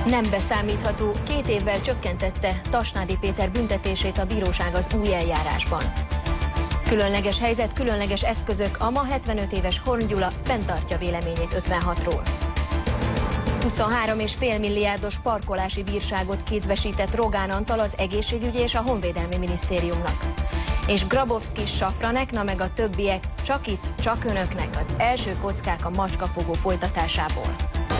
Nem beszámítható, 2 évvel csökkentette Tasnádi Péter büntetését a bíróság az új eljárásban. Különleges helyzet, különleges eszközök, a ma 75 éves Horn Gyula fenntartja véleményét 56-ról. 23,5 milliárdos parkolási bírságot kézbesített Rogán Antal az egészségügyi és a honvédelmi minisztériumnak. És Grabowski, Safranek, na meg a többiek csak itt, csak önöknek az első kockák a macskafogó folytatásából.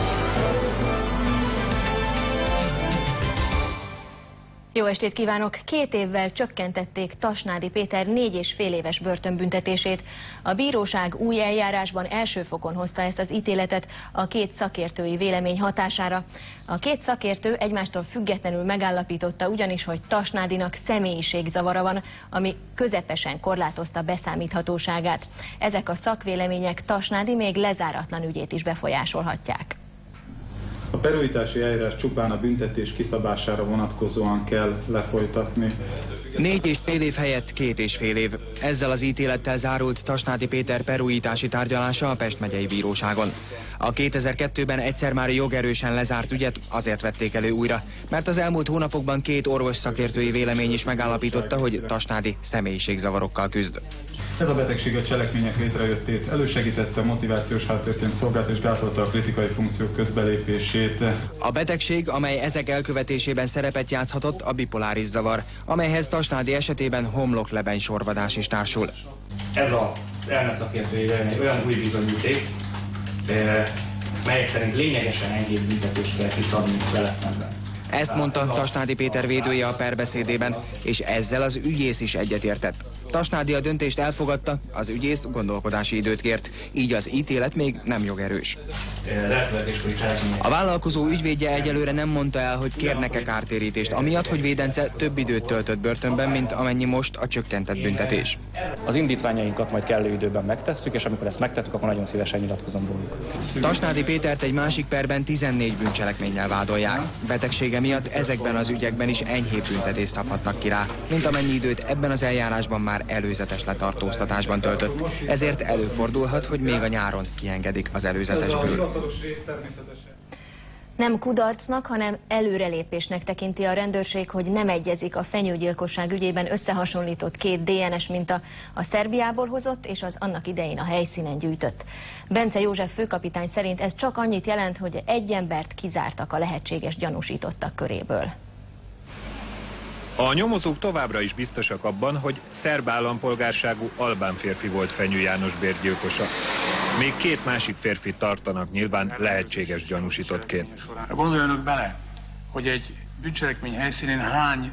Jó estét kívánok! 2 évvel csökkentették Tasnádi Péter 4,5 éves börtönbüntetését. A bíróság új eljárásban első fokon hozta ezt az ítéletet a 2 szakértői vélemény hatására. A 2 szakértő egymástól függetlenül megállapította ugyanis, hogy Tasnádinak személyiségzavara van, ami közepesen korlátozta beszámíthatóságát. Ezek a szakvélemények Tasnádi még lezáratlan ügyét is befolyásolhatják. A perújítási eljárás csupán a büntetés kiszabására vonatkozóan kell lefolytatni. 4,5 év helyett 2,5 év. Ezzel az ítélettel zárult Tasnádi Péter perújítási tárgyalása a Pest megyei bíróságon. A 2002-ben egyszer már jogerősen lezárt ügyet azért vették elő újra, mert az elmúlt hónapokban 2 orvos szakértői vélemény is megállapította, hogy Tasnádi személyiségzavarokkal küzd. Ez a betegség a cselekmények létrejöttét elősegítette, motivációs háttérként szolgált és gátolta a kritikai funkciók közbelépését. A betegség, amely ezek elkövetésében szerepet játszhatott, a bipoláris zavar, amelyhez Tasnádi esetében homloklebeny sorvadás is társul. Ez az elmeszakértői vélemény olyan új bizonyíték, melyek szerint lényegesen enyhébb büntetést kell kiszabni vele szemben. Ezt mondta Tasnádi Péter védője a perbeszédében, és ezzel az ügyész is egyetértett. Tasnádi a döntést elfogadta, az ügyész gondolkodási időt kért, így az ítélet még nem jogerős. A vállalkozó ügyvédje egyelőre nem mondta el, hogy kérnek-e kártérítést, amiatt, hogy védence több időt töltött börtönben, mint amennyi most a csökkentett büntetés. Az indítványainkat majd kellő időben megtesszük, és amikor ezt megtettük, akkor nagyon szívesen nyilatkozom róluk. Tasnádi Pétert egy másik perben 14 bűncselekménnyel vádolják. Betegsége miatt ezekben az ügyekben is enyhébb büntetést szabhatnak ki rá, mint amennyi időt ebben az eljárásban már előzetes letartóztatásban töltött. Ezért előfordulhat, hogy még a nyáron kiengedik az előzetesből. Nem kudarcnak, hanem előrelépésnek tekinti a rendőrség, hogy nem egyezik a fenyőgyilkosság ügyében összehasonlított 2 DNS minta, a Szerbiából hozott és az annak idején a helyszínen gyűjtött. Bence József főkapitány szerint ez csak annyit jelent, hogy egy embert kizártak a lehetséges gyanúsítottak köréből. A nyomozók továbbra is biztosak abban, hogy szerb állampolgárságú albán férfi volt Fenyő János bérgyilkosa. Még 2 másik férfit tartanak nyilván lehetséges gyanúsítottként. Gondoljanak bele, hogy egy bűncselekmény helyszínén hány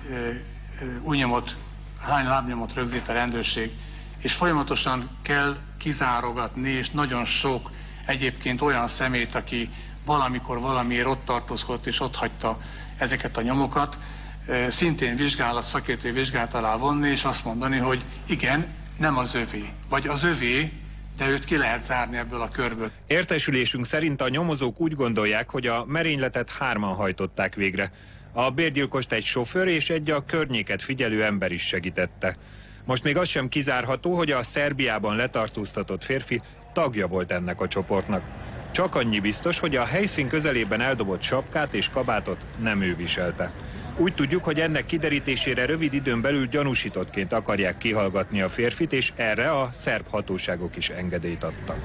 lábnyomot rögzít a rendőrség, és folyamatosan kell kizárogatni, és nagyon sok egyébként olyan szemét, aki valamikor valamiért ott tartózkodott és ott hagyta ezeket a nyomokat, szintén szakértői vizsgálat alá vonni, és azt mondani, hogy igen, nem az övé, vagy az övé, de őt ki lehet zárni ebből a körből. Értesülésünk szerint a nyomozók úgy gondolják, hogy a merényletet 3-an hajtották végre. A bérgyilkost egy sofőr és egy a környéket figyelő ember is segítette. Most még az sem kizárható, hogy a Szerbiában letartóztatott férfi tagja volt ennek a csoportnak. Csak annyi biztos, hogy a helyszín közelében eldobott sapkát és kabátot nem ő viselte. Úgy tudjuk, hogy ennek kiderítésére rövid időn belül gyanúsítottként akarják kihallgatni a férfit, és erre a szerb hatóságok is engedélyt adtak.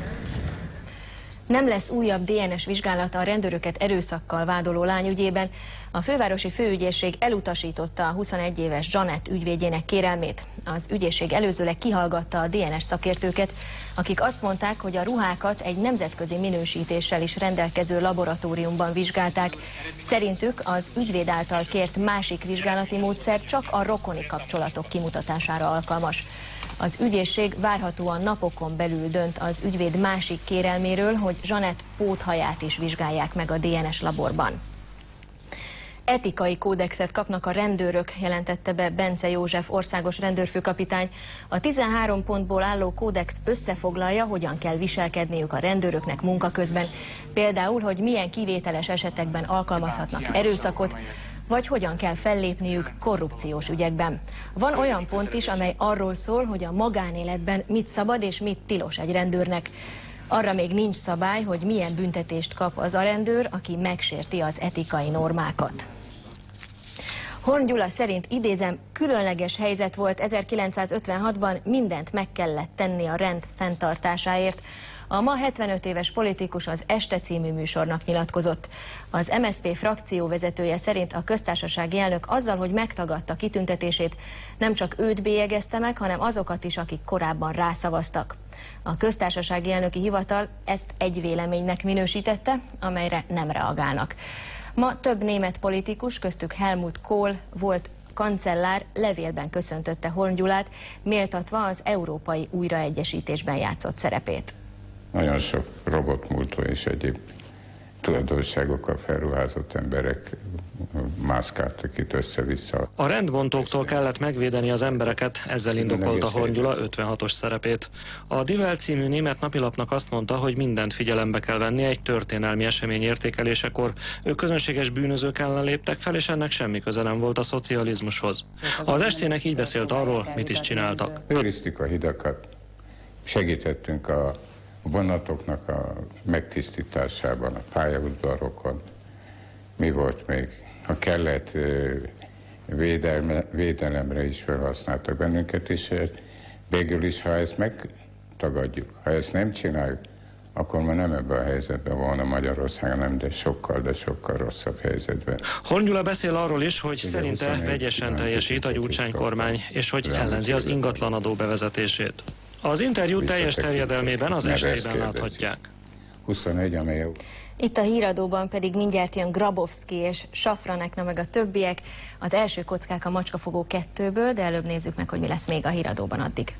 Nem lesz újabb DNS vizsgálata a rendőröket erőszakkal vádoló lány ügyében. A fővárosi főügyészség elutasította a 21 éves Zsanett ügyvédjének kérelmét. Az ügyészség előzőleg kihallgatta a DNS szakértőket, akik azt mondták, hogy a ruhákat egy nemzetközi minősítéssel is rendelkező laboratóriumban vizsgálták. Szerintük az ügyvéd által kért másik vizsgálati módszer csak a rokoni kapcsolatok kimutatására alkalmas. Az ügyészség várhatóan napokon belül dönt az ügyvéd másik kérelméről, hogy Zsanett póthaját is vizsgálják meg a DNS laborban. Etikai kódexet kapnak a rendőrök, jelentette be Bence József országos rendőrfőkapitány. A 13 pontból álló kódex összefoglalja, hogyan kell viselkedniük a rendőröknek munka közben. Például, hogy milyen kivételes esetekben alkalmazhatnak erőszakot, vagy hogyan kell fellépniük korrupciós ügyekben. Van olyan pont is, amely arról szól, hogy a magánéletben mit szabad és mit tilos egy rendőrnek. Arra még nincs szabály, hogy milyen büntetést kap az a rendőr, aki megsérti az etikai normákat. Horn Gyula szerint, idézem, különleges helyzet volt 1956-ban, mindent meg kellett tenni a rend fenntartásáért. A ma 75 éves politikus az Este című műsornak nyilatkozott. Az MSZP frakcióvezetője szerint a köztársasági elnök azzal, hogy megtagadta kitüntetését, nem csak őt bélyegezte meg, hanem azokat is, akik korábban rászavaztak. A köztársasági elnöki hivatal ezt egy véleménynek minősítette, amelyre nem reagálnak. Ma több német politikus, köztük Helmut Kohl volt kancellár levélben köszöntötte Horn Gyulát, méltatva az európai újraegyesítésben játszott szerepét. Nagyon sok robotmúltó és egyéb tulajdonságokkal felruházott emberek mászkáltak itt össze-vissza. A rendbontóktól kellett megvédeni az embereket, ezzel indokolta Horn Gyula 56-os szerepét. A Die Welt című német napilapnak azt mondta, hogy mindent figyelembe kell venni egy történelmi esemény értékelésekor. Ők közönséges bűnözők ellen léptek fel, és ennek semmi köze nem volt a szocializmushoz. Az Estének így beszélt arról, mit is csináltak. Őriztük a hidakat, segítettünk a vonatoknak a megtisztításában, a pályaudvarokon. Mi volt még? Ha kellett, védelemre is felhasználtak bennünket, és végül is, ha ezt megtagadjuk, ha ezt nem csináljuk, akkor ma nem ebben a helyzetben volna Magyarország, nem, de sokkal rosszabb helyzetben. Horn Gyula beszél arról is, hogy szerinte vegyesen teljesít a Gyurcsány kormány, és hogy ellenzi az ingatlanadó bevezetését. Az interjú teljes terjedelmében az Estében láthatják. 21, amely... Itt a híradóban pedig mindjárt jön Grabowski és Safranekna meg a többiek. Az első kockák a Macskafogó 2-ből, de előbb nézzük meg, hogy mi lesz még a híradóban addig.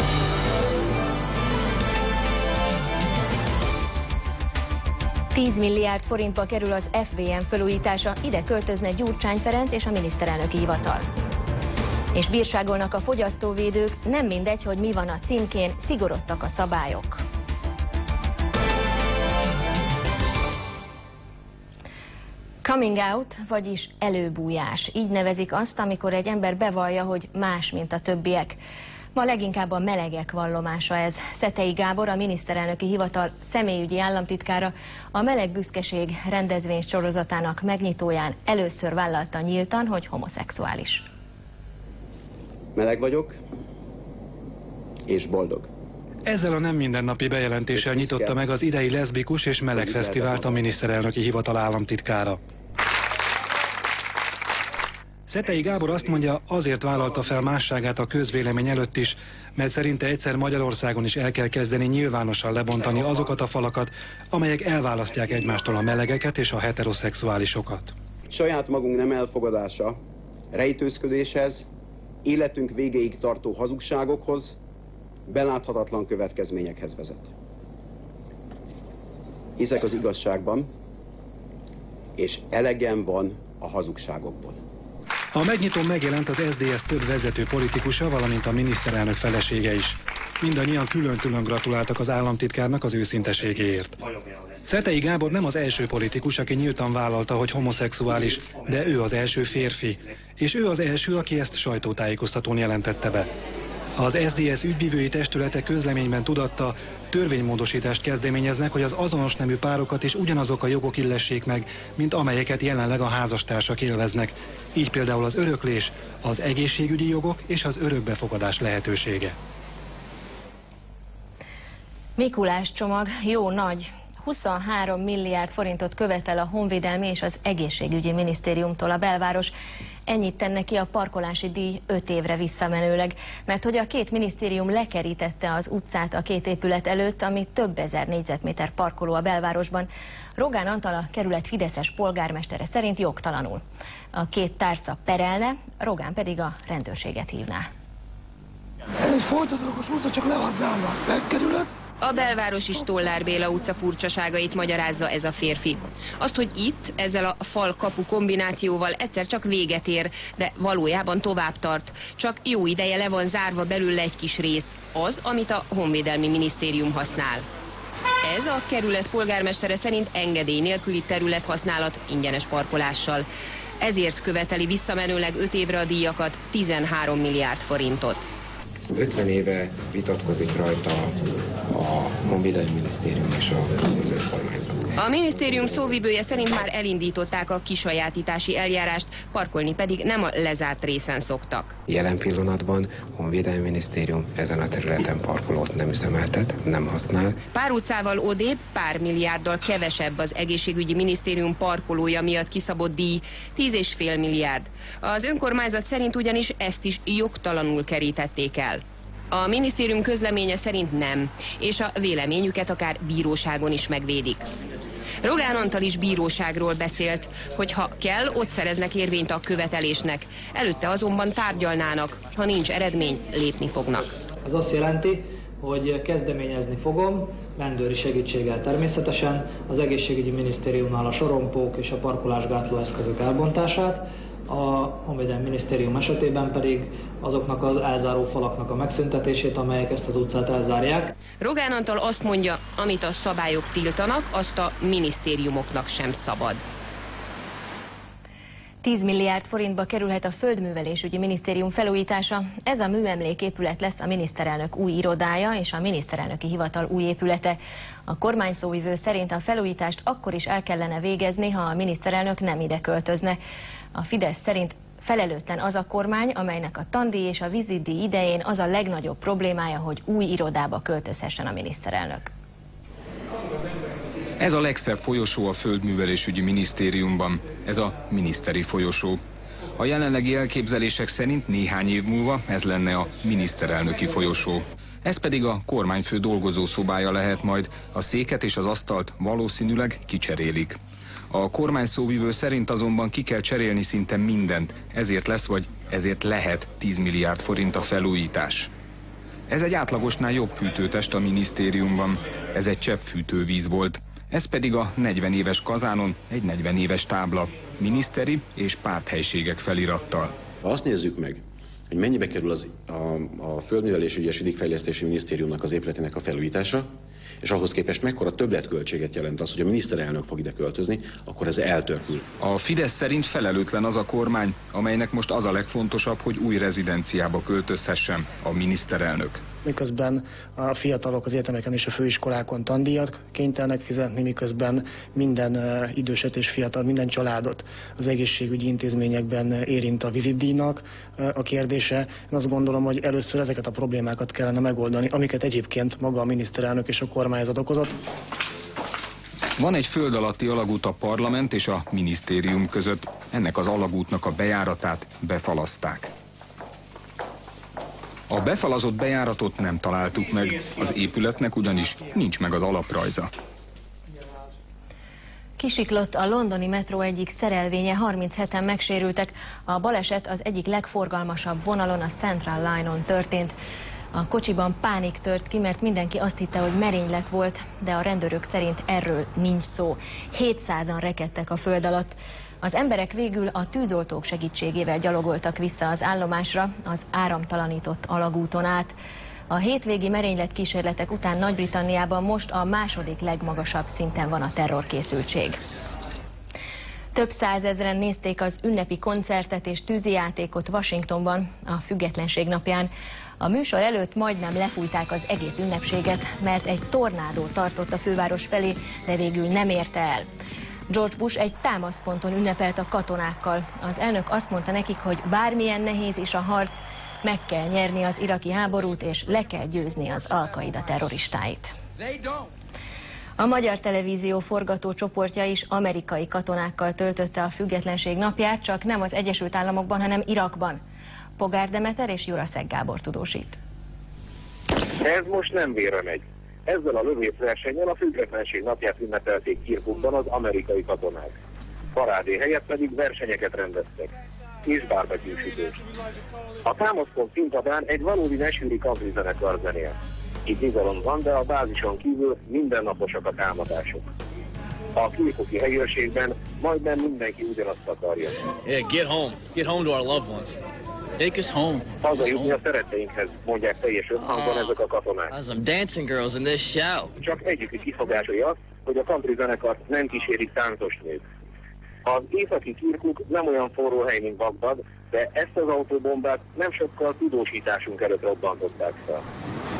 $10 milliárd forintba kerül az FVM felújítása, ide költözne Gyurcsány Ferenc és a miniszterelnöki hivatal. És bírságolnak a fogyasztóvédők, nem mindegy, hogy mi van a címkén, szigorodtak a szabályok. Coming out, vagyis előbújás. Így nevezik azt, amikor egy ember bevallja, hogy más, mint a többiek. Ma leginkább a melegek vallomása ez. Szetei Gábor, a miniszterelnöki hivatal személyügyi államtitkára a Meleg büszkeség rendezvény sorozatának megnyitóján először vállalta nyíltan, hogy homoszexuális. Meleg vagyok, és boldog. Ezzel a nem mindennapi bejelentéssel nyitotta meg az idei leszbikus és meleg fesztivált a miniszterelnöki hivatal államtitkára. Szetei Gábor azt mondja, azért vállalta fel másságát a közvélemény előtt is, mert szerinte egyszer Magyarországon is el kell kezdeni nyilvánosan lebontani azokat a falakat, amelyek elválasztják egymástól a melegeket és a heteroszexuálisokat. Saját magunk nem elfogadása, rejtőzködéshez, életünk végéig tartó hazugságokhoz, beláthatatlan következményekhez vezet. Hiszek az igazságban, és elegem van a hazugságokból. A megnyitón megjelent az SZDSZ több vezető politikusa, valamint a miniszterelnök felesége is. Mindannyian külön-külön gratuláltak az államtitkárnak az őszinteségéért. Szetei Gábor nem az első politikus, aki nyíltan vállalta, hogy homoszexuális, de ő az első férfi. És ő az első, aki ezt sajtótájékoztatón jelentette be. Az SZDSZ ügyvívői testülete közleményben tudatta, törvénymódosítást kezdeményeznek, hogy az azonos nemű párokat is ugyanazok a jogok illessék meg, mint amelyeket jelenleg a házastársak élveznek. Így például az öröklés, az egészségügyi jogok és az örökbefogadás lehetősége. Mikulás csomag jó nagy. 23 milliárd forintot követel a Honvédelmi és az Egészségügyi Minisztériumtól a belváros. Ennyit tenne ki a parkolási díj 5 évre visszamenőleg, mert hogy a két minisztérium lekerítette az utcát a két épület előtt, ami több ezer négyzetméter parkoló a belvárosban. Rogán Antal, a kerület fideszes polgármestere szerint jogtalanul. A két tárca perelne, Rogán pedig a rendőrséget hívná. Ez egy folytatólagos utca, csak le van zárva. Megkerület. A belvárosi Stollár Béla utca furcsaságait magyarázza ez a férfi. Azt, hogy itt, ezzel a fal-kapu kombinációval egyszer csak véget ér, de valójában tovább tart. Csak jó ideje le van zárva belőle egy kis rész, az, amit a Honvédelmi Minisztérium használ. Ez a kerület polgármestere szerint engedély nélküli területhasználat ingyenes parkolással. Ezért követeli visszamenőleg 5 évre a díjakat, 13 milliárd forintot. 50 éve vitatkozik rajta a Honvédelmi Minisztérium és az önkormányzat. A minisztérium szóvivője szerint már elindították a kisajátítási eljárást, parkolni pedig nem a lezárt részen szoktak. Jelen pillanatban a Honvédelmi Minisztérium ezen a területen parkolót nem üzemeltet, nem használ. Pár utcával odébb pár milliárddal kevesebb az egészségügyi minisztérium parkolója miatt kiszabott díj, 10,5 milliárd. Az önkormányzat szerint ugyanis ezt is jogtalanul kerítették el. A minisztérium közleménye szerint nem, és a véleményüket akár bíróságon is megvédik. Rogán Antal is bíróságról beszélt, hogy ha kell, ott szereznek érvényt a követelésnek. Előtte azonban tárgyalnának, ha nincs eredmény, lépni fognak. Ez azt jelenti, hogy kezdeményezni fogom, rendőri segítséggel természetesen, az egészségügyi minisztériumnál a sorompók és a parkolásgátló eszközök elbontását, a Honvédelmi Minisztérium esetében pedig azoknak az elzáró falaknak a megszüntetését, amelyek ezt az utcát elzárják. Rogán Antal azt mondja, amit a szabályok tiltanak, azt a minisztériumoknak sem szabad. 10 milliárd forintba kerülhet a Földművelésügyi Minisztérium felújítása. Ez a műemléképület lesz a miniszterelnök új irodája és a miniszterelnöki hivatal új épülete. A kormányszóvivő szerint a felújítást akkor is el kellene végezni, ha a miniszterelnök nem ide költözne. A Fidesz szerint felelőtlen az a kormány, amelynek a tandíj és a vizitdíj idején az a legnagyobb problémája, hogy új irodába költözhessen a miniszterelnök. Ez a legszebb folyosó a Földművelésügyi Minisztériumban. Ez a miniszteri folyosó. A jelenlegi elképzelések szerint néhány év múlva ez lenne a miniszterelnöki folyosó. Ez pedig a kormányfő dolgozószobája lehet majd, a széket és az asztalt valószínűleg kicserélik. A kormányszóvivő szerint azonban ki kell cserélni szinte mindent, ezért lesz vagy ezért lehet 10 milliárd forint a felújítás. Ez egy átlagosnál jobb fűtőtest a minisztériumban. Ez egy csepp fűtővíz volt. Ez pedig a 40 éves kazánon egy 40 éves tábla, miniszteri és párthelyiségek felirattal. Ha azt nézzük meg, hogy mennyibe kerül a Földművelésügyi és Vidékfejlesztési Minisztériumnak az épületének a felújítása, és ahhoz képest mekkora többletköltséget jelent az, hogy a miniszterelnök fog ide költözni, akkor ez eltörpül. A Fidesz szerint felelőtlen az a kormány, amelynek most az a legfontosabb, hogy új rezidenciába költözhessen a miniszterelnök. Miközben a fiatalok az egyetemeken és a főiskolákon tandíjat kénytelenek fizetni, miközben minden időset és fiatal, minden családot az egészségügyi intézményekben érint a vizitdíjnak a kérdése. Én azt gondolom, hogy először ezeket a problémákat kellene megoldani, amiket egyébként maga a miniszterelnök és a kormányzat okozott. Van egy föld alatti alagút a parlament és a minisztérium között. Ennek az alagútnak a bejáratát befalaszták. A befalazott bejáratot nem találtuk meg, az épületnek ugyanis nincs meg az alaprajza. Kisiklott a londoni metró egyik szerelvénye, 37-en megsérültek. A baleset az egyik legforgalmasabb vonalon, a Central Line-on történt. A kocsiban pánik tört ki, mert mindenki azt hitte, hogy merénylet volt, de a rendőrök szerint erről nincs szó. 700-an rekedtek a föld alatt. Az emberek végül a tűzoltók segítségével gyalogoltak vissza az állomásra, az áramtalanított alagúton át. A hétvégi merénylet kísérletek után Nagy-Britanniában most a második legmagasabb szinten van a terrorkészültség. Több százezren nézték az ünnepi koncertet és tűzijátékot Washingtonban a Függetlenség napján. A műsor előtt majdnem lefújták az egész ünnepséget, mert egy tornádó tartott a főváros felé, de végül nem érte el. George Bush egy támaszponton ünnepelt a katonákkal. Az elnök azt mondta nekik, hogy bármilyen nehéz is a harc, meg kell nyerni az iraki háborút, és le kell győzni az Al-Qaida terroristáit. A Magyar Televízió forgatócsoportja is amerikai katonákkal töltötte a Függetlenség napját, csak nem az Egyesült Államokban, hanem Irakban. Pogár Demeter és Juraszek Gábor tudósít. Ez most nem vére megy. Ezzel a lövészversennyel a Függetlenség napját ünnepelték Kirkukban az amerikai katonák. Parádé helyett pedig versenyeket rendeztek, és barbecue-sütést. A támaszpont színpadán egy valódi nashville-i country zenekar zenél. Itt bizalom van, de a bázison kívül mindennaposak a támadások. A kirkuki helyőrségben majdnem mindenki ugyanazt akarja. Yeah, get home to our loved ones. Take us home. Hazajutni a szeretteinkhez, mondják teljes összhangban ezek a katonák. Some dancing girls in this show. Csak egyikük kifogásolja azt, hogy a country zenekart nem kísérik táncos nők. Az északi Kirkuk nem olyan forró hely, mint Bagdad, de ezt az autóbombát nem sokkal tudósításunk előtt robbantották fel.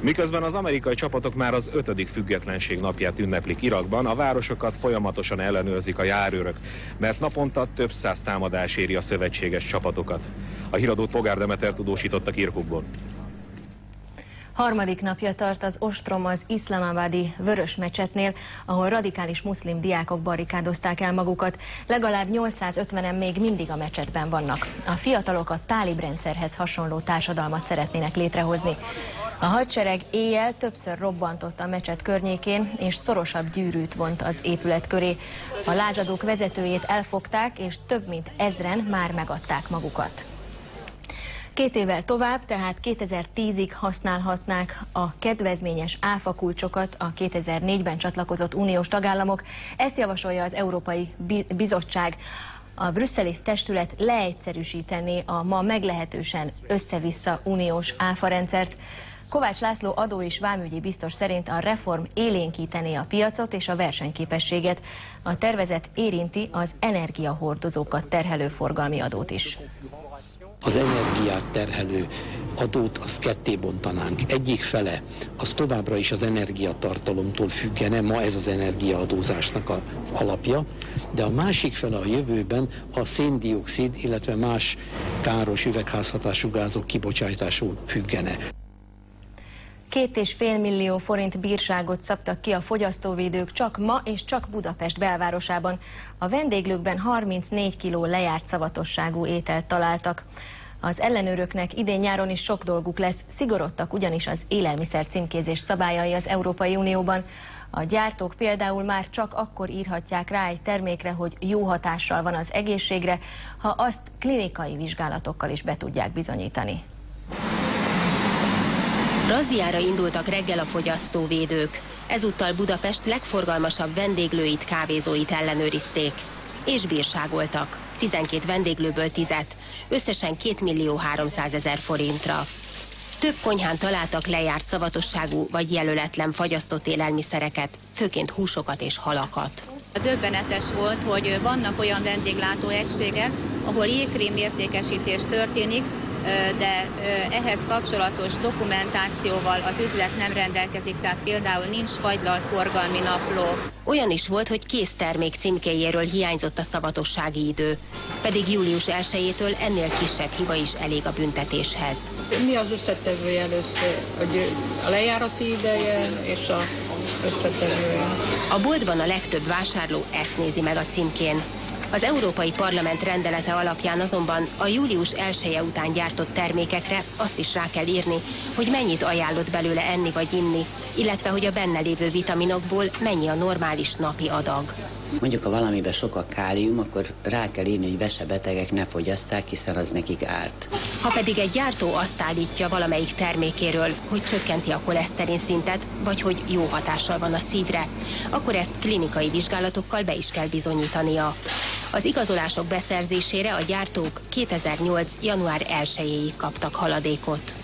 Miközben az amerikai csapatok már az 5. függetlenség napját ünneplik Irakban, a városokat folyamatosan ellenőrzik a járőrök, mert naponta több száz támadás éri a szövetséges csapatokat. A híradót Pogár Demeter tudósította Kirkukból. Harmadik napja tart az ostrom az iszlamabadi vörös mecsetnél, ahol radikális muszlim diákok barrikádozták el magukat. Legalább 850-en még mindig a mecsetben vannak. A fiatalok a tálib rendszerhez hasonló társadalmat szeretnének létrehozni. A hadsereg éjjel többször robbantott a mecset környékén, és szorosabb gyűrűt vont az épület köré. A lázadók vezetőjét elfogták, és több mint 1000-en már megadták magukat. 2 évvel tovább, tehát 2010-ig használhatnák a kedvezményes áfakulcsokat a 2004-ben csatlakozott uniós tagállamok. Ezt javasolja az Európai Bizottság. A brüsszeli testület leegyszerűsítené a ma meglehetősen össze-vissza uniós áfarendszert. Kovács László adó- és vámügyi biztos szerint a reform élénkítené a piacot és a versenyképességet. A tervezet érinti az energiahordozókat terhelő forgalmi adót is. Az energiát terhelő adót azt ketté bontanánk. Egyik fele az továbbra is az energiatartalomtól függene, ma ez az energiaadózásnak az alapja, de a másik fele a jövőben a szén-dioxid, illetve más káros üvegházhatású gázok kibocsátású függene. 2,5 millió forint bírságot szabtak ki a fogyasztóvédők csak ma és csak Budapest belvárosában. A vendéglőkben 34 kiló lejárt szavatosságú ételt találtak. Az ellenőröknek idén-nyáron is sok dolguk lesz, szigorodtak ugyanis az élelmiszer címkézés szabályai az Európai Unióban. A gyártók például már csak akkor írhatják rá egy termékre, hogy jó hatással van az egészségre, ha azt klinikai vizsgálatokkal is be tudják bizonyítani. Razziára indultak reggel a fogyasztóvédők. Ezúttal Budapest legforgalmasabb vendéglőit, kávézóit ellenőrizték. És bírságoltak. 12 vendéglőből 10-et. Összesen 2.300.000 forintra. Több konyhán találtak lejárt szavatosságú vagy jelöletlen fagyasztott élelmiszereket, főként húsokat és halakat. Döbbenetes volt, hogy vannak olyan vendéglátóegységek, ahol jégkrém értékesítés történik, de ehhez kapcsolatos dokumentációval az üzlet nem rendelkezik, tehát például nincs fagylaltforgalmi napló. Olyan is volt, hogy késztermék címkéjéről hiányzott a szavatossági idő, pedig július 1-től ennél kisebb hiba is elég a büntetéshez. Mi az összetevője először? Hogy a lejárati ideje és az összetevője? A boltban a legtöbb vásárló ezt nézi meg a címkén. Az Európai Parlament rendelete alapján azonban a július 1-e után gyártott termékekre azt is rá kell írni, hogy mennyit ajánlott belőle enni vagy inni, illetve hogy a benne lévő vitaminokból mennyi a normális napi adag. Mondjuk, ha valamiben sok a kálium, akkor rá kell írni, hogy vesebetegek ne fogyasszák, hiszen az nekik árt. Ha pedig egy gyártó azt állítja valamelyik termékéről, hogy csökkenti a koleszterin szintet, vagy hogy jó hatással van a szívre, akkor ezt klinikai vizsgálatokkal be is kell bizonyítania. Az igazolások beszerzésére a gyártók 2008. január 1-éig kaptak haladékot.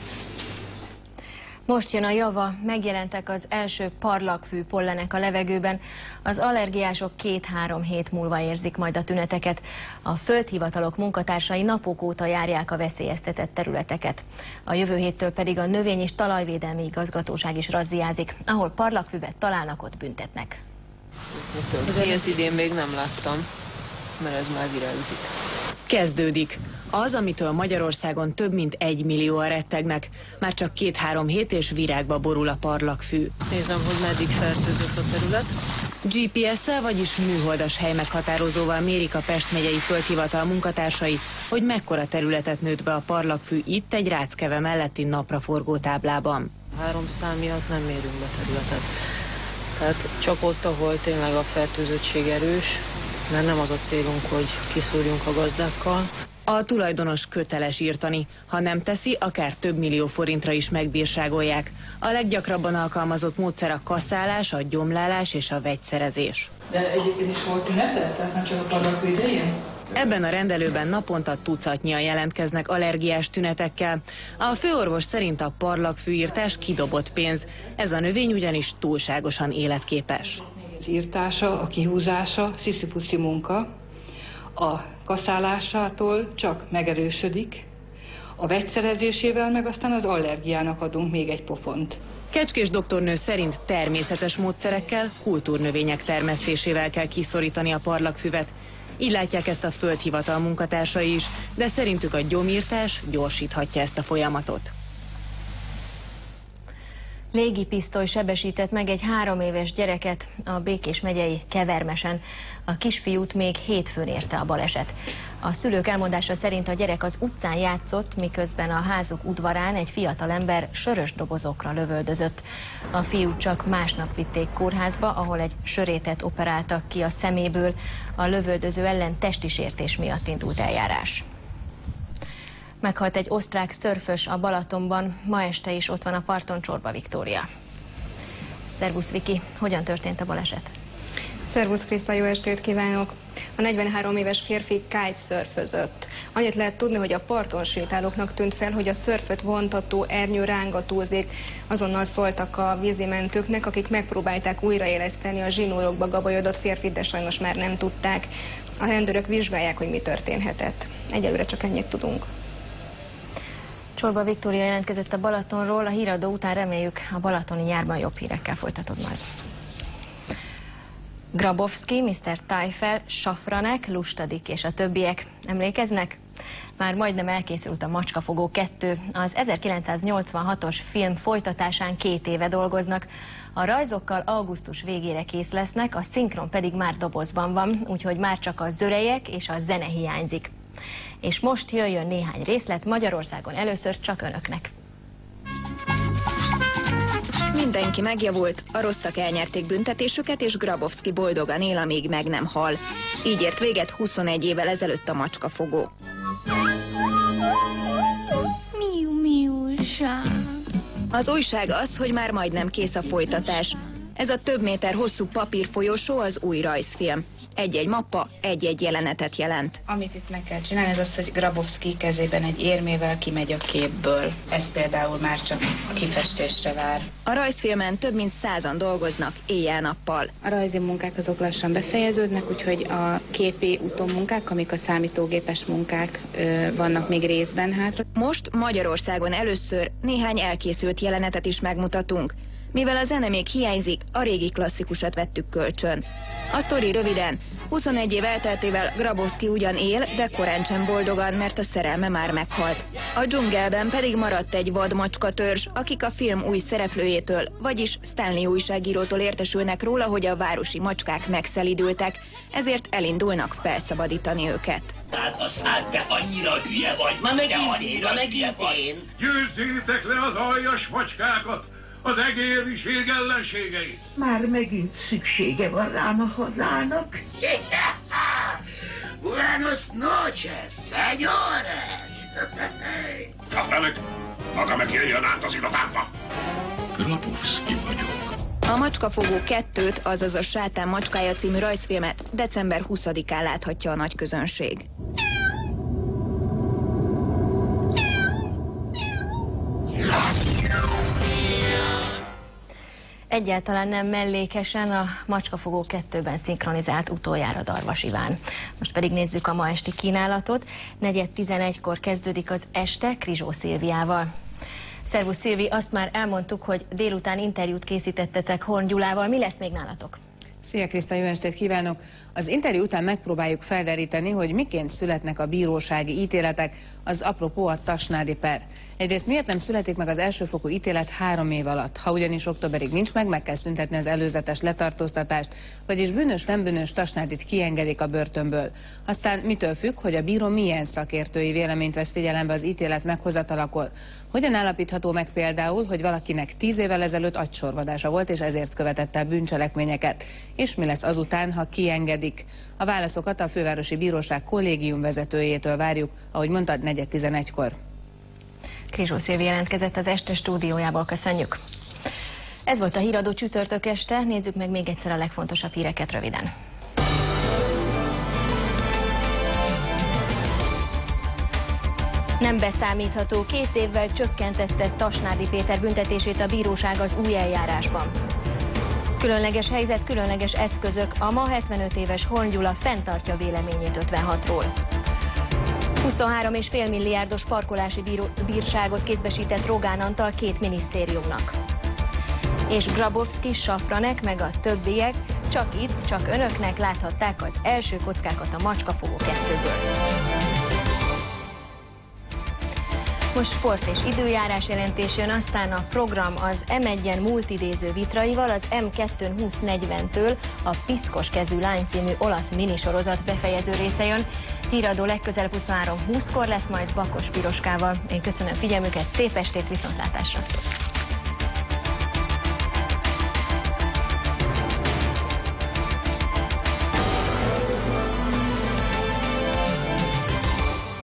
Most jön a java, megjelentek az első parlagfű pollenek a levegőben. Az allergiások 2-3 hét múlva érzik majd a tüneteket. A földhivatalok munkatársai napok óta járják a veszélyeztetett területeket. A jövő héttől pedig a Növény- és Talajvédelmi Igazgatóság is razziázik. Ahol parlagfüvet találnak, ott büntetnek. Ilyet idén még nem láttam, mert ez már virágzik. Kezdődik. Az, amitől Magyarországon több mint 1 millióan rettegnek. Már csak 2-3 hét és virágba borul a parlagfű. Nézem, hogy meddig fertőzött a terület. GPS-szel, vagyis műholdas helymeghatározóval mérik a Pest megyei földhivatal munkatársai, hogy mekkora területet nőtt be a parlagfű itt egy Ráckeve melletti napraforgó táblában. 3 szám miatt nem mérünk be területet. Tehát csak ott, ahol tényleg a fertőzöttség erős, mert nem az a célunk, hogy kiszúrjunk a gazdákkal. A tulajdonos köteles írtani, ha nem teszi, akár több millió forintra is megbírságolják. A leggyakrabban alkalmazott módszer a kaszálás, a gyomlálás és a vegyszerezés. De egyébként is volt tünete, tehát nem csak a parlagfű idején? Ebben a rendelőben naponta tucatnyian jelentkeznek allergiás tünetekkel. A főorvos szerint a parlagfűírtás kidobott pénz. Ez a növény ugyanis túlságosan életképes. Az írtása, a kihúzása sziszipuszi munka, a kaszálásától csak megerősödik, a vegyszerezésével meg aztán az allergiának adunk még egy pofont. Kecskés doktornő szerint természetes módszerekkel, kultúrnövények termesztésével kell kiszorítani a parlagfüvet. Így látják ezt a földhivatal munkatársai is, de szerintük a gyomírtás gyorsíthatja ezt a folyamatot. Légipisztoly sebesített meg egy 3 éves gyereket a Békés megyei Kevermesen. A kisfiút még hétfőn érte a baleset. A szülők elmondása szerint a gyerek az utcán játszott, miközben a házuk udvarán egy fiatalember sörös dobozokra lövöldözött. A fiút csak másnap vitték kórházba, ahol egy sörétet operáltak ki a szeméből. A lövöldöző ellen testi sértés miatt indult eljárás. Meghalt egy osztrák szörfös a Balatonban, ma este is ott van a parton Csorba Viktória. Szervusz Viki, hogyan történt a baleset? Szervusz Kriszta, jó estét kívánok! A 43 éves férfi kite-szörfözött. Annyit lehet tudni, hogy a parton sétálóknak tűnt fel, hogy a szörföt vontató ernyő rángatózik. Azonnal szóltak a vízimentőknek, akik megpróbálták újraéleszteni a zsinórokba gabajodott férfit, de sajnos már nem tudták. A rendőrök vizsgálják, hogy mi történhetett. Egyelőre csak ennyit tudunk. Csorba Viktória jelentkezett a Balatonról, a híradó után reméljük a balatoni nyárban jobb hírekkel folytatod majd. Grabowski, Mr. Tajfel, Safranek, Lustadik és a többiek. Emlékeznek? Már majdnem elkészült a Macskafogó 2. Az 1986-os film folytatásán 2 éve dolgoznak. A rajzokkal augusztus végére kész lesznek, a szinkron pedig már dobozban van, úgyhogy már csak a zörejek és a zene hiányzik. És most jöjjön néhány részlet, Magyarországon először csak önöknek. Mindenki megjavult, a rosszak elnyerték büntetésüket, és Grabowski boldogan él, amíg meg nem hal. Így ért véget 21 évvel ezelőtt a Macskafogó. Az újság az, hogy már majdnem kész a folytatás. Ez a több méter hosszú papírfolyosó az új rajzfilm. Egy-egy mappa, egy-egy jelenetet jelent. Amit itt meg kell csinálni, az az, hogy Grabowski kezében egy érmével kimegy a képből. Ez például már csak a kifestésre vár. A rajzfilmen több mint 100-an dolgoznak éjjel-nappal. A rajzi munkák azok lassan befejeződnek, úgyhogy a képi utómunkák, amik a számítógépes munkák vannak még részben hátra. Most Magyarországon először néhány elkészült jelenetet is megmutatunk. Mivel a zene még hiányzik, a régi klasszikusat vettük kölcsön. A sztori röviden, 21 év elteltével Grabowski ugyan él, de korán sem boldogan, mert a szerelme már meghalt. A dzsungelben pedig maradt egy vadmacska törzs, akik a film új szereplőjétől, vagyis Stanley újságírótól értesülnek róla, hogy a városi macskák megszelidültek, ezért elindulnak felszabadítani őket. Tehát a szád, te annyira hülye vagy, ma megint én. Győzzétek le az aljas macskákat! Az egériség ellenségeit. Már megint szüksége van rám a hazának. Buenos noches, señores! Kapelek, maga meg jöjjön át az irodámba. Grabowski vagyok. A Macskafogó 2-t, azaz a Sátán macskája című rajzfilmet december 20-án láthatja a nagy közönség. Egyáltalán nem mellékesen a Macskafogó 2-ben szinkronizált utoljára Darvas Iván. Most pedig nézzük a ma esti kínálatot. 4:11-kor kezdődik az este Krizsó Szilviával. Szervusz Szilvi, azt már elmondtuk, hogy délután interjút készítettetek Horn Gyulával. Mi lesz még nálatok? Szia Kriszta, jó estét kívánok! Az interjú után megpróbáljuk felderíteni, hogy miként születnek a bírósági ítéletek, az apropó a tasnádi per. Egyrészt miért nem születik meg az elsőfokú ítélet 3 év alatt? Ha ugyanis októberig nincs meg kell szüntetni az előzetes letartóztatást, vagyis bűnös nem bűnös Tasnádit kiengedik a börtönből. Aztán mitől függ, hogy a bíró milyen szakértői véleményt vesz figyelembe az ítélet meghozatalakor? Hogyan állapítható meg például, hogy valakinek 10 évvel ezelőtt agysorvadása volt, és ezért követett el bűncselekményeket? És mi lesz azután, ha kiengedik? A válaszokat a Fővárosi Bíróság kollégium vezetőjétől várjuk, ahogy mondtad, 4:11-kor. Krizsó Szilvi jelentkezett az este stúdiójából, köszönjük. Ez volt a híradó csütörtök este, nézzük meg még egyszer a legfontosabb híreket röviden. Nem beszámítható, 2 évvel csökkentette Tasnádi Péter büntetését a bíróság az új eljárásban. Különleges helyzet, különleges eszközök, a ma 75 éves Horn Gyula fenntartja véleményét 56-ról. 23,5 milliárdos parkolási bírságot kézbesített Rogán Antal 2 minisztériumnak. és Grabowski, Safranek meg a többiek csak itt, csak önöknek láthatták az első kockákat a Macskafogó 2-ből. Most sport és időjárás jelentés jön, aztán a program az M1-en multidéző vitraival, az M2-n 20:40-től a Piszkos kezű lány című olasz minisorozat befejező része jön. Híradó legközelebb 23:20-kor lesz, majd Bakos Piroskával. Én köszönöm figyelmüket, szép estét, viszontlátásra!